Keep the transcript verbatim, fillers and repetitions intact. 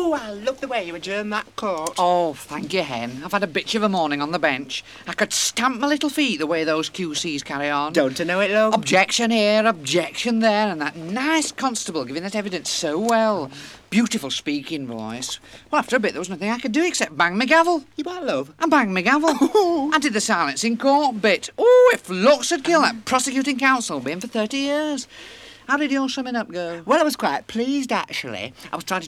Oh, I love the way you adjourn that court. Oh, thank you, Hen. I've had a bitch of a morning on the bench. I could stamp my little feet the way those Q Cs carry on. Don't I know it, love? Objection here, objection there, and that nice constable giving that evidence so well. Beautiful speaking voice. Well, after a bit, there was nothing I could do except bang my gavel. You what, love? I banged my gavel. I did the silence in court bit. Oh, if looks had killed that prosecuting counsel, been for thirty years. How did your summing up go? Well, I was quite pleased, actually. I was trying to